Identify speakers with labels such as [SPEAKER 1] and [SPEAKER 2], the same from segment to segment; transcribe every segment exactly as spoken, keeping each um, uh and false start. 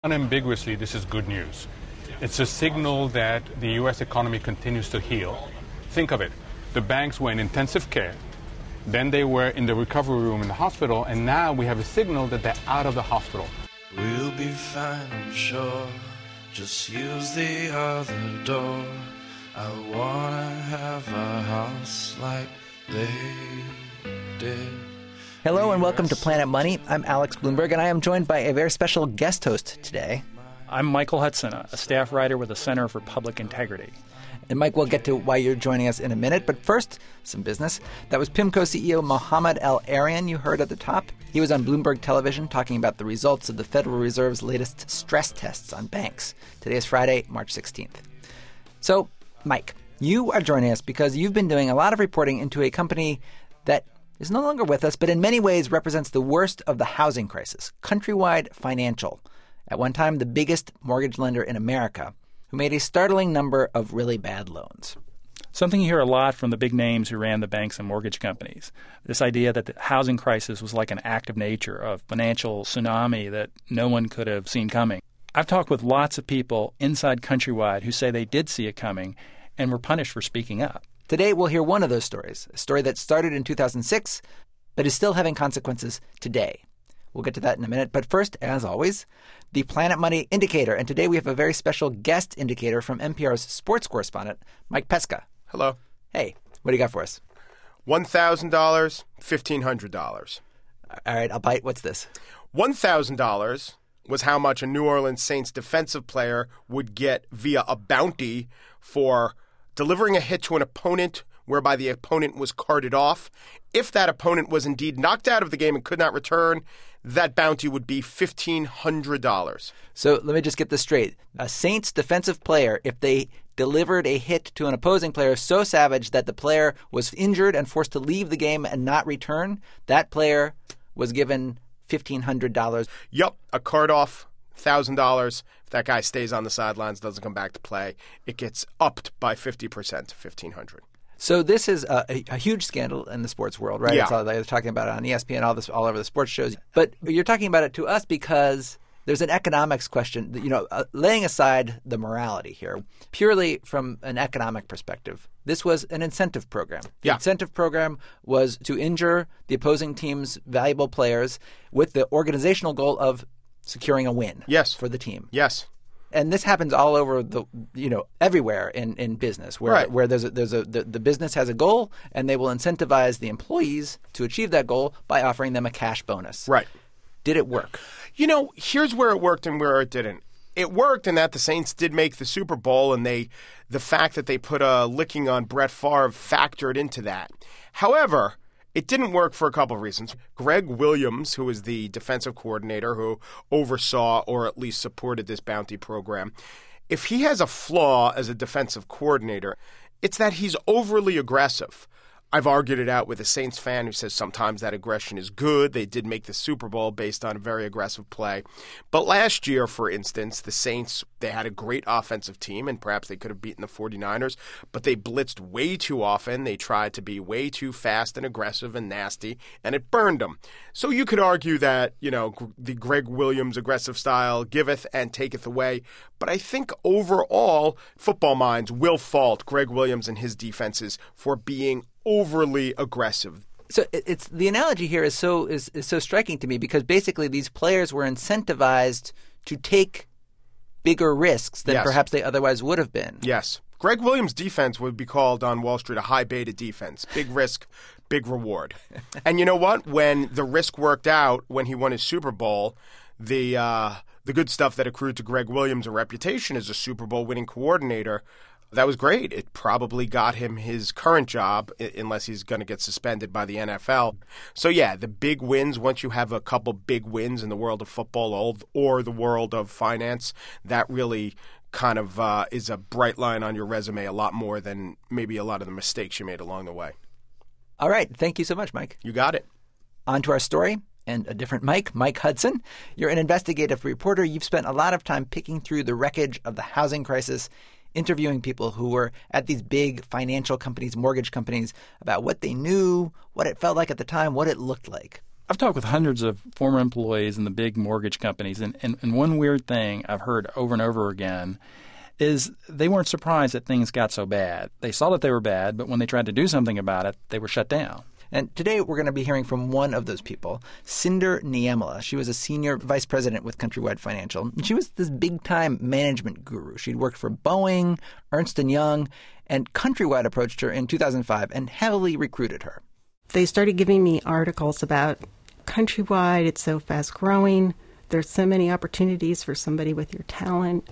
[SPEAKER 1] Unambiguously, this is good news. It's a signal that the U S economy continues to heal. Think of it. The banks were in intensive care. Then they were in the recovery room in the hospital. And now we have a signal that they're out of the hospital.
[SPEAKER 2] We'll be fine, I'm sure. Just use the other door. I wanna have a house like they did.
[SPEAKER 3] Hello and welcome to Planet Money. I'm Alex Bloomberg, and I am joined by a very special guest host today.
[SPEAKER 4] I'm Michael Hudson, a staff writer with the Center for Public Integrity.
[SPEAKER 3] And Mike, we'll get to why you're joining us in a minute. But first, some business. That was PIMCO C E O Mohamed El-Erian you heard at the top. He was on Bloomberg Television talking about the results of the Federal Reserve's latest stress tests on banks. Today is Friday, March sixteenth. So, Mike, you are joining us because you've been doing a lot of reporting into a company that is no longer with us, but in many ways represents the worst of the housing crisis, Countrywide Financial, at one time the biggest mortgage lender in America, who made a startling number of really bad loans.
[SPEAKER 4] Something you hear a lot from the big names who ran the banks and mortgage companies, this idea that the housing crisis was like an act of nature, a financial tsunami that no one could have seen coming. I've talked with lots of people inside Countrywide who say they did see it coming and were punished for speaking up.
[SPEAKER 3] Today, we'll hear one of those stories, a story that started in two thousand six, but is still having consequences today. We'll get to that in a minute. But first, as always, the Planet Money Indicator. And today we have a very special guest indicator from N P R's sports correspondent, Mike Pesca.
[SPEAKER 5] Hello.
[SPEAKER 3] Hey, what do you got for us?
[SPEAKER 5] one thousand dollars, fifteen hundred dollars.
[SPEAKER 3] All right, I'll bite. What's this?
[SPEAKER 5] one thousand dollars was how much a New Orleans Saints defensive player would get via a bounty for delivering a hit to an opponent whereby the opponent was carted off. If that opponent was indeed knocked out of the game and could not return, that bounty would be fifteen hundred dollars.
[SPEAKER 3] So let me just get this straight. A Saints defensive player, if they delivered a hit to an opposing player so savage that the player was injured and forced to leave the game and not return, that player was given fifteen hundred dollars.
[SPEAKER 5] Yup, a card off, one thousand dollars. If that guy stays on the sidelines, doesn't come back to play, it gets upped by fifty percent to fifteen hundred dollars.
[SPEAKER 3] So this is a, a, a huge scandal in the sports world, right?
[SPEAKER 5] Yeah.
[SPEAKER 3] It's all, they're talking about it on E S P N, all this, all over the sports shows. But you're talking about it to us because there's an economics question, you know, uh, laying aside the morality here, purely from an economic perspective. This was an incentive program. The
[SPEAKER 5] yeah.
[SPEAKER 3] incentive program was to injure the opposing team's valuable players with the organizational goal of securing a win
[SPEAKER 5] yes.
[SPEAKER 3] for the team.
[SPEAKER 5] Yes.
[SPEAKER 3] And this happens all over the, you know, everywhere in, in business where
[SPEAKER 5] right.
[SPEAKER 3] where there's a, there's a the, the business has a goal and they will incentivize the employees to achieve that goal by offering them a cash bonus.
[SPEAKER 5] Right.
[SPEAKER 3] Did it work?
[SPEAKER 5] You know, here's where it worked and where it didn't. It worked in that the Saints did make the Super Bowl, and they the fact that they put a licking on Brett Favre factored into that. However, it didn't work for a couple of reasons. Greg Williams, who is the defensive coordinator who oversaw or at least supported this bounty program, if he has a flaw as a defensive coordinator, it's that he's overly aggressive. I've argued it out with a Saints fan who says sometimes that aggression is good. They did make the Super Bowl based on a very aggressive play. But last year, for instance, the Saints, they had a great offensive team, and perhaps they could have beaten the 49ers, but they blitzed way too often. They tried to be way too fast and aggressive and nasty, and it burned them. So you could argue that, you know, the Greg Williams aggressive style giveth and taketh away. But I think overall, football minds will fault Greg Williams and his defenses for being overly aggressive.
[SPEAKER 3] So it's the analogy here is so is, is so striking to me because basically these players were incentivized to take bigger risks than
[SPEAKER 5] yes.
[SPEAKER 3] perhaps they otherwise would have been.
[SPEAKER 5] Yes. Greg Williams' defense would be called on Wall Street a high beta defense. Big risk, big reward. And you know what? When the risk worked out, when he won his Super Bowl, the uh, the good stuff that accrued to Greg Williams, a reputation as a Super Bowl winning coordinator, that was great. It probably got him his current job, unless he's going to get suspended by the N F L. So, yeah, the big wins, once you have a couple big wins in the world of football or the world of finance, that really kind of uh, is a bright line on your resume a lot more than maybe a lot of the mistakes you made along the way.
[SPEAKER 3] All right. Thank you so much, Mike.
[SPEAKER 5] You got it.
[SPEAKER 3] On to our story. And a different Mike, Mike Hudson. You're an investigative reporter. You've spent a lot of time picking through the wreckage of the housing crisis, interviewing people who were at these big financial companies, mortgage companies, about what they knew, what it felt like at the time, what it looked like.
[SPEAKER 4] I've talked with hundreds of former employees in the big mortgage companies, and, and, and one weird thing I've heard over and over again is they weren't surprised that things got so bad. They saw that they were bad, but when they tried to do something about it, they were shut down.
[SPEAKER 3] And today we're going to be hearing from one of those people, Cinder Niemela. She was a senior vice president with Countrywide Financial. And she was this big-time management guru. She'd worked for Boeing, Ernst and Young, and Countrywide approached her in two thousand five and heavily recruited her.
[SPEAKER 6] They started giving me articles about Countrywide. It's so fast-growing. There's so many opportunities for somebody with your talent.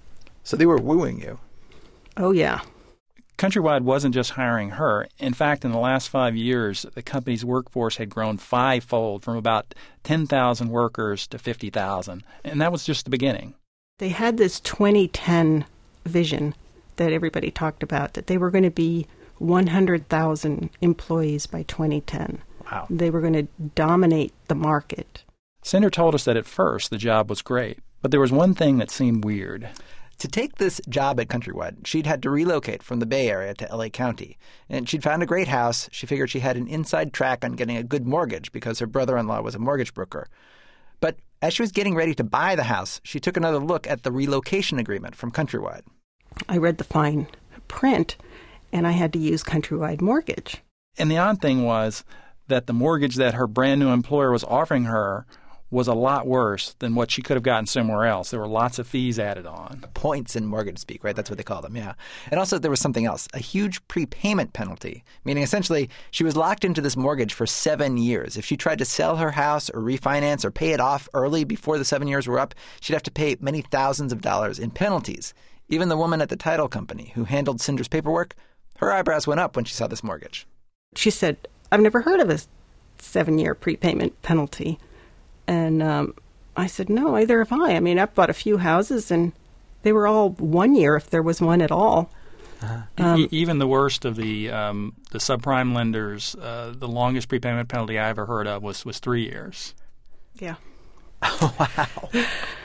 [SPEAKER 3] So they were wooing you.
[SPEAKER 6] Oh, yeah.
[SPEAKER 4] Countrywide wasn't just hiring her. In fact, in the last five years, the company's workforce had grown fivefold from about ten thousand workers to fifty thousand. And that was just the beginning.
[SPEAKER 6] They had this twenty ten vision that everybody talked about, that they were going to be one hundred thousand employees by twenty ten.
[SPEAKER 3] Wow.
[SPEAKER 6] They were going to dominate the market.
[SPEAKER 4] Cinder told us that at first the job was great, but there was one thing that seemed weird.
[SPEAKER 3] To take this job at Countrywide, she'd had to relocate from the Bay Area to L A County. And she'd found a great house. She figured she had an inside track on getting a good mortgage because her brother-in-law was a mortgage broker. But as she was getting ready to buy the house, she took another look at the relocation agreement from Countrywide.
[SPEAKER 6] I read the fine print, and I had to use Countrywide Mortgage.
[SPEAKER 4] And the odd thing was that the mortgage that her brand new employer was offering her was a lot worse than what she could have gotten somewhere else. There were lots of fees added on.
[SPEAKER 3] Points in mortgage speak, right? That's what they call them, yeah. And also there was something else, a huge prepayment penalty, meaning essentially she was locked into this mortgage for seven years. If she tried to sell her house or refinance or pay it off early before the seven years were up, she'd have to pay many thousands of dollars in penalties. Even the woman at the title company who handled Cinder's paperwork, her eyebrows went up when she saw this mortgage.
[SPEAKER 6] She said, I've never heard of a seven-year prepayment penalty. And um, I said, no, either have I. I mean, I've bought a few houses, and they were all one year if there was one at all.
[SPEAKER 4] Uh-huh. Um, e- even the worst of the um, the subprime lenders, uh, the longest prepayment penalty I ever heard of was, was three years.
[SPEAKER 6] Yeah.
[SPEAKER 3] Oh, wow.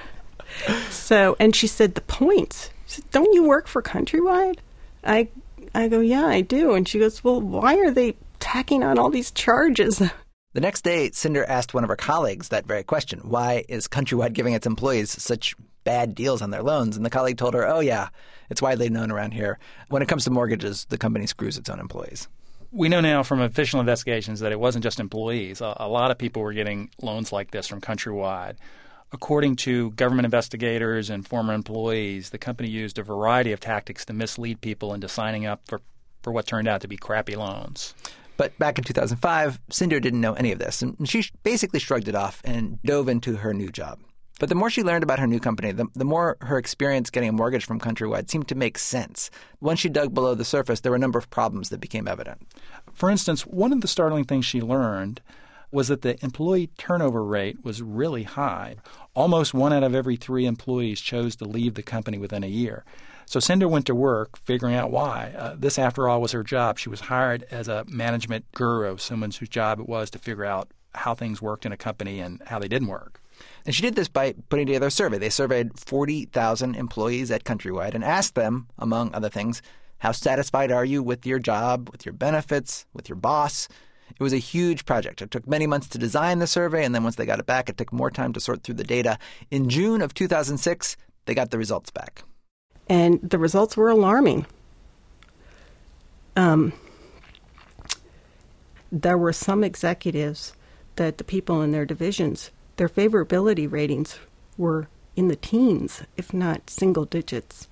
[SPEAKER 6] So, and she said, the points. She said, don't you work for Countrywide? I, I go, yeah, I do. And she goes, well, why are they tacking on all these charges?
[SPEAKER 3] The next day, Cinder asked one of her colleagues that very question. Why is Countrywide giving its employees such bad deals on their loans? And the colleague told her, oh, yeah, it's widely known around here. When it comes to mortgages, the company screws its own employees.
[SPEAKER 4] We know now from official investigations that it wasn't just employees. A, a lot of people were getting loans like this from Countrywide. According to government investigators and former employees, the company used a variety of tactics to mislead people into signing up for, for what turned out to be crappy loans.
[SPEAKER 3] But back in two thousand five, Cinder didn't know any of this, and she basically shrugged it off and dove into her new job. But the more she learned about her new company, the, the more her experience getting a mortgage from Countrywide seemed to make sense. Once she dug below the surface, there were a number of problems that became evident.
[SPEAKER 4] For instance, one of the startling things she learned was that the employee turnover rate was really high. Almost one out of every three employees chose to leave the company within a year. So Cinder went to work figuring out why. Uh, this, after all, was her job. She was hired as a management guru, someone whose job it was to figure out how things worked in a company and how they didn't work.
[SPEAKER 3] And she did this by putting together a survey. They surveyed forty thousand employees at Countrywide and asked them, among other things, how satisfied are you with your job, with your benefits, with your boss? It was a huge project. It took many months to design the survey, and then once they got it back, it took more time to sort through the data. In June of two thousand six, they got the results back.
[SPEAKER 6] And the results were alarming. Um, there were some executives that the people in their divisions, their favorability ratings were in the teens, if not single digits.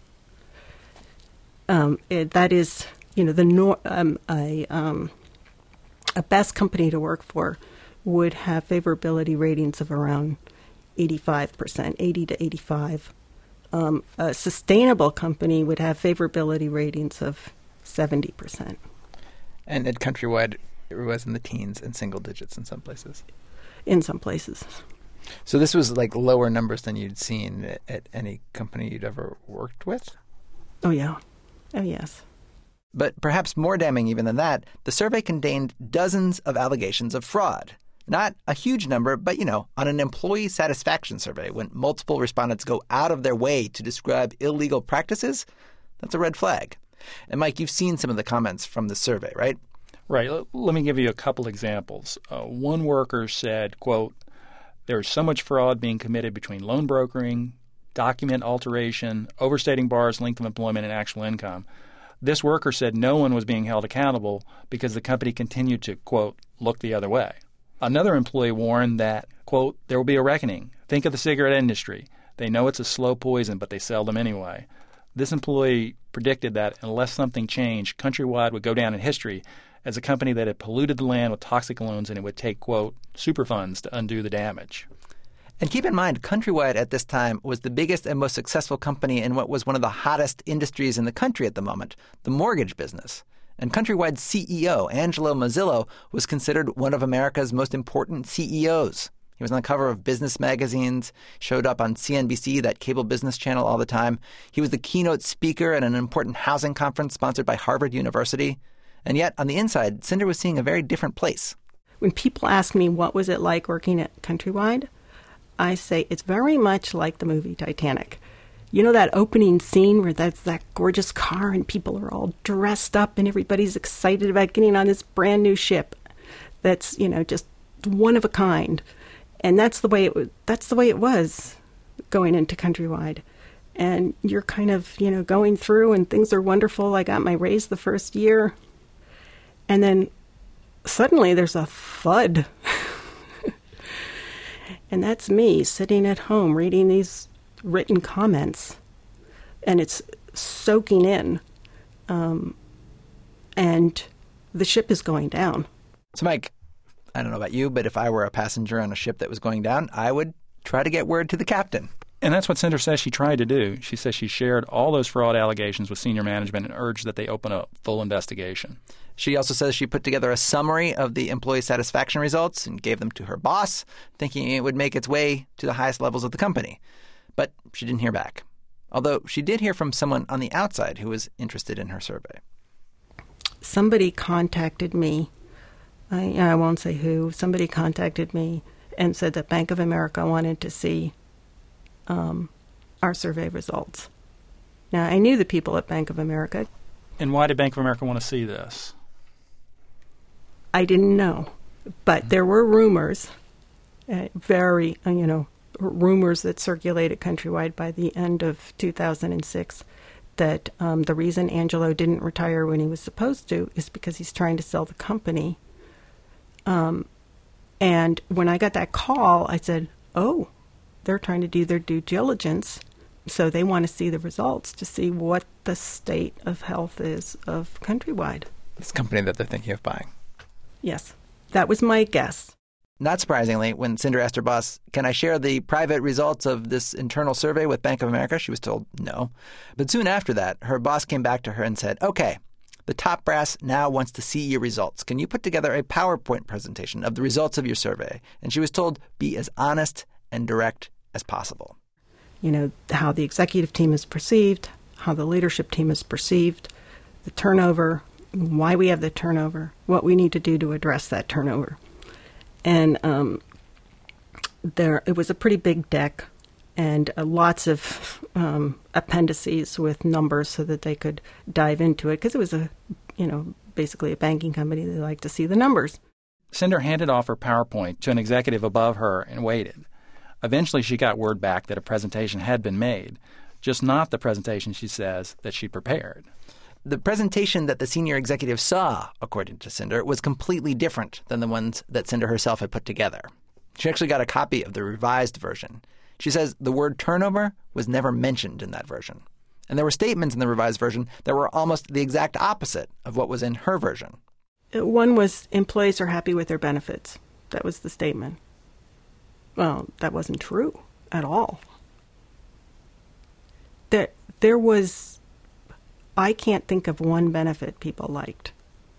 [SPEAKER 6] Um, it, that is, you know, the nor- um, a um, a best company to work for would have favorability ratings of around eighty-five percent, eighty to eighty-five. Um, a sustainable company would have favorability ratings of seventy percent.
[SPEAKER 3] And at Countrywide, it was in the teens and single digits in some places.
[SPEAKER 6] In some places.
[SPEAKER 3] So this was like lower numbers than you'd seen at, at any company you'd ever worked with?
[SPEAKER 6] Oh, yeah. Oh, yes.
[SPEAKER 3] But perhaps more damning even than that, the survey contained dozens of allegations of fraud. Not a huge number, but, you know, on an employee satisfaction survey, when multiple respondents go out of their way to describe illegal practices, that's a red flag. And, Mike, you've seen some of the comments from the survey, right?
[SPEAKER 4] Right. L- Let me give you a couple examples. Uh, one worker said, quote, "There is so much fraud being committed between loan brokering, document alteration, overstating borrowers' length of employment, and actual income. This worker said no one was being held accountable because the company continued to, quote, look the other way." Another employee warned that, quote, "There will be a reckoning. Think of the cigarette industry. They know it's a slow poison, but they sell them anyway." This employee predicted that unless something changed, Countrywide would go down in history as a company that had polluted the land with toxic loans, and it would take, quote, superfunds to undo the damage.
[SPEAKER 3] And keep in mind, Countrywide at this time was the biggest and most successful company in what was one of the hottest industries in the country at the moment, the mortgage business. And Countrywide's C E O, Angelo Mozillo, was considered one of America's most important C E Os. He was on the cover of business magazines, showed up on C N B C, that cable business channel, all the time. He was the keynote speaker at an important housing conference sponsored by Harvard University. And yet, on the inside, Cinder was seeing a very different place.
[SPEAKER 6] When people ask me what was it like working at Countrywide, I say it's very much like the movie Titanic. You know that opening scene where that's that gorgeous car and people are all dressed up and everybody's excited about getting on this brand new ship that's, you know, just one of a kind. And that's the way it was, that's the way it was going into Countrywide. And you're kind of, you know, going through and things are wonderful. I got my raise the first year. And then suddenly there's a thud. And that's me sitting at home reading these written comments. And it's soaking in. Um, and the ship is going down.
[SPEAKER 3] So, Mike, I don't know about you, but if I were a passenger on a ship that was going down, I would try to get word to the captain.
[SPEAKER 4] And that's what Cinder says she tried to do. She says she shared all those fraud allegations with senior management and urged that they open a full investigation.
[SPEAKER 3] She also says she put together a summary of the employee satisfaction results and gave them to her boss, thinking it would make its way to the highest levels of the company. But she didn't hear back. Although she did hear from someone on the outside who was interested in her survey.
[SPEAKER 6] Somebody contacted me. I, I won't say who. Somebody contacted me and said that Bank of America wanted to see um, our survey results. Now, I knew the people at Bank of America.
[SPEAKER 4] And why did Bank of America want to see this?
[SPEAKER 6] I didn't know. But there were rumors, uh, very, uh, you know, rumors that circulated countrywide by the end of two thousand six that um, the reason Angelo didn't retire when he was supposed to is because he's trying to sell the company. Um, and when I got that call, I said, oh, they're trying to do their due diligence. So they want to see the results to see what the state of health is of Countrywide.
[SPEAKER 3] This company that they're thinking of buying.
[SPEAKER 6] Yes, that was my guess.
[SPEAKER 3] Not surprisingly, when Cinder asked her boss, can I share the private results of this internal survey with Bank of America? She was told no. But soon after that, her boss came back to her and said, okay, the top brass now wants to see your results. Can you put together a PowerPoint presentation of the results of your survey? And she was told, be as honest and direct as possible.
[SPEAKER 6] You know, how the executive team is perceived, how the leadership team is perceived, the turnover, why we have the turnover, what we need to do to address that turnover. And um, there, it was a pretty big deck and uh, lots of um, appendices with numbers so that they could dive into it because it was a, you know, basically a banking company. They like to see the numbers.
[SPEAKER 4] Cinder handed off her PowerPoint to an executive above her and waited. Eventually, she got word back that a presentation had been made, just not the presentation, she says, that she prepared.
[SPEAKER 3] The presentation that the senior executive saw, according to Cinder, was completely different than the ones that Cinder herself had put together. She actually got a copy of the revised version. She says the word turnover was never mentioned in that version. And there were statements in the revised version that were almost the exact opposite of what was in her version.
[SPEAKER 6] One was employees are happy with their benefits. That was the statement. Well, that wasn't true at all. There, there was... I can't think of one benefit people liked.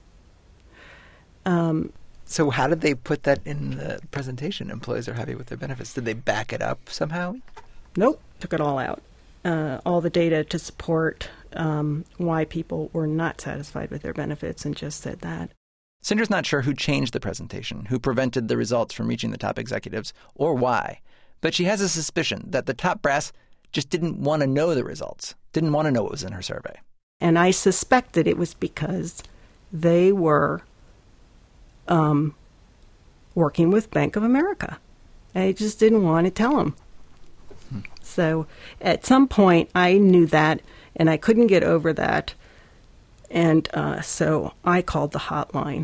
[SPEAKER 6] Um,
[SPEAKER 3] so how did they put that in the presentation? Employees are happy with their benefits. Did they back it up somehow?
[SPEAKER 6] Nope. Took it all out. Uh, all the data to support um, why people were not satisfied with their benefits and just said that.
[SPEAKER 3] Cinder's not sure who changed the presentation, who prevented the results from reaching the top executives, or why. But she has a suspicion that the top brass just didn't want to know the results, didn't want to know what was in her survey.
[SPEAKER 6] And I suspect that it was because they were um, working with Bank of America. I just didn't want to tell him. Hmm. So at some point, I knew that, and I couldn't get over that. And uh, so I called the hotline.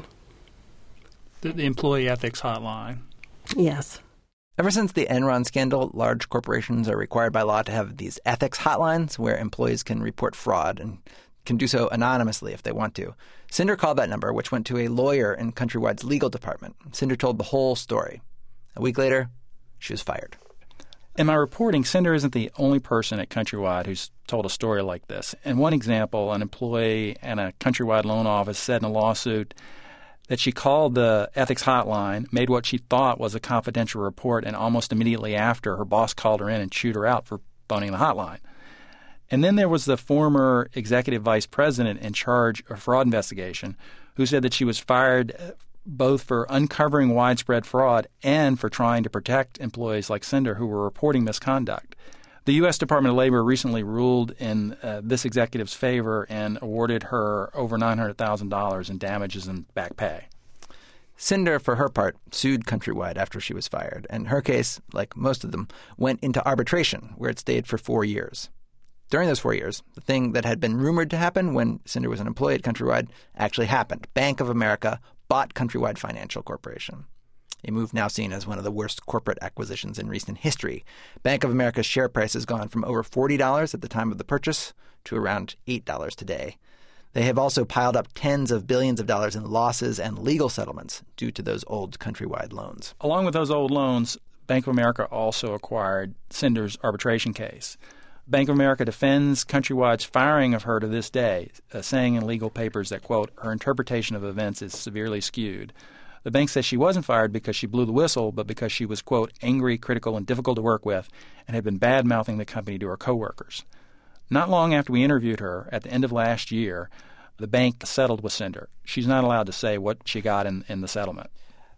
[SPEAKER 4] The, the employee ethics hotline.
[SPEAKER 6] Yes.
[SPEAKER 3] Ever since the Enron scandal, large corporations are required by law to have these ethics hotlines where employees can report fraud and can do so anonymously if they want to. Cinder called that number, which went to a lawyer in Countrywide's legal department. Cinder told the whole story. A week later, she was fired.
[SPEAKER 4] In my reporting, Cinder isn't the only person at Countrywide who's told a story like this. In one example, an employee at a Countrywide loan office said in a lawsuit that she called the ethics hotline, made what she thought was a confidential report, and almost immediately after, her boss called her in and chewed her out for phoning the hotline. And then there was the former executive vice president in charge of fraud investigation who said that she was fired both for uncovering widespread fraud and for trying to protect employees like Cinder who were reporting misconduct. The U S Department of Labor recently ruled in uh, this executive's favor and awarded her over nine hundred thousand dollars in damages and back pay.
[SPEAKER 3] Cinder, for her part, sued Countrywide after she was fired, and her case, like most of them, went into arbitration, where it stayed for four years. During those four years, the thing that had been rumored to happen when Cinder was an employee at Countrywide actually happened. Bank of America bought Countrywide Financial Corporation, a move now seen as one of the worst corporate acquisitions in recent history. Bank of America's share price has gone from over forty dollars at the time of the purchase to around eight dollars today. They have also piled up tens of billions of dollars in losses and legal settlements due to those old Countrywide loans.
[SPEAKER 4] Along with those old loans, Bank of America also acquired Cinder's arbitration case. Bank of America defends Countrywide's firing of her to this day, uh, saying in legal papers that, quote, her interpretation of events is severely skewed. The bank says she wasn't fired because she blew the whistle, but because she was, quote, angry, critical, and difficult to work with, and had been bad-mouthing the company to her coworkers. Not long after we interviewed her, at the end of last year, the bank settled with Cinder. She's not allowed to say what she got in, in the settlement.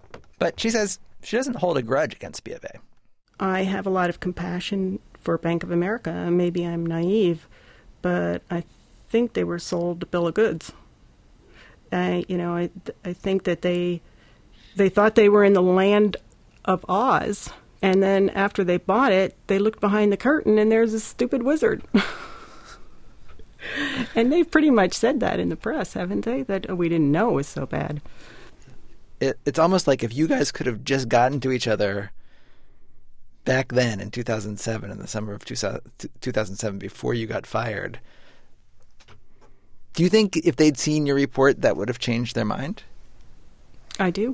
[SPEAKER 3] But she says she doesn't hold a grudge against B of A.
[SPEAKER 6] I have a lot of compassion for Bank of America. Maybe I'm naive, but I think they were sold a bill of goods. I, you know, I, I think that they they thought they were in the land of Oz, and then after they bought it, they looked behind the curtain, and there's a stupid wizard. And they've pretty much said that in the press, haven't they? That oh, we didn't know it was so bad.
[SPEAKER 3] It, it's almost like if you guys could have just gotten to each other back then in two thousand seven, in the summer of two thousand seven, before you got fired, do you think if they'd seen your report that would have changed their mind?
[SPEAKER 6] I do.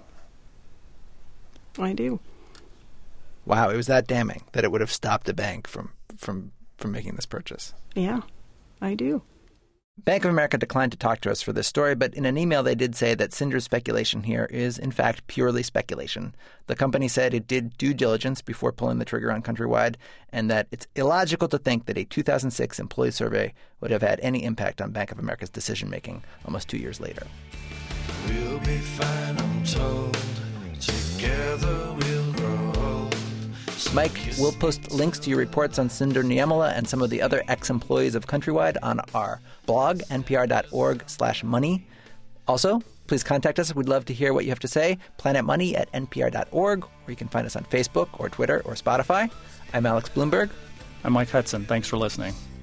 [SPEAKER 6] I do.
[SPEAKER 3] Wow, it was that damning that it would have stopped the bank from, from, from making this purchase.
[SPEAKER 6] Yeah, I do.
[SPEAKER 3] Bank of America declined to talk to us for this story, but in an email they did say that Cinder's speculation here is, in fact, purely speculation. The company said it did due diligence before pulling the trigger on Countrywide, and that it's illogical to think that a two thousand six employee survey would have had any impact on Bank of America's decision-making almost two years later.
[SPEAKER 2] We'll be fine, I'm told. Together we'll grow old.
[SPEAKER 3] Mike, we'll post links to your reports on Cinder Niemela and some of the other ex-employees of Countrywide on our blog, npr.org slash money. Also, please contact us. We'd love to hear what you have to say. planetmoney at npr dot org, or you can find us on Facebook or Twitter or Spotify. I'm Alex Blumberg.
[SPEAKER 4] I'm Mike Hudson. Thanks for listening.